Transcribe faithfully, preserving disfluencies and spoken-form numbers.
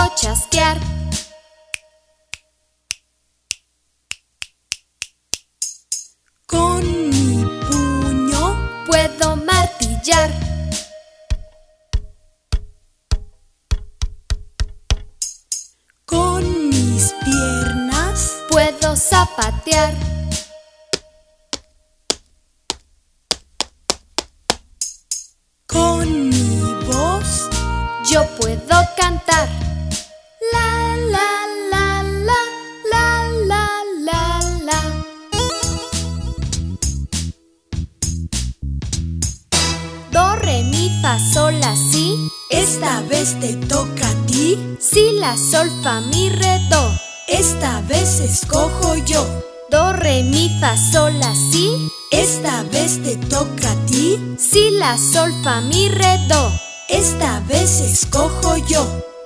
puedo chasquear. Con mi puño puedo martillar. Con mis piernas puedo zapatear. Con mi voz yo puedo cantar. La la la la la la la la. Do, re, mi, fa, sol, la, si. Esta vez te toca a ti. Si, la, sol, fa, mi, re, do. Esta vez escojo yo. Do, re, mi, fa, sol, la, si. Esta vez te toca a ti. Si, la, sol, fa, mi, re, do. Esta vez escojo yo.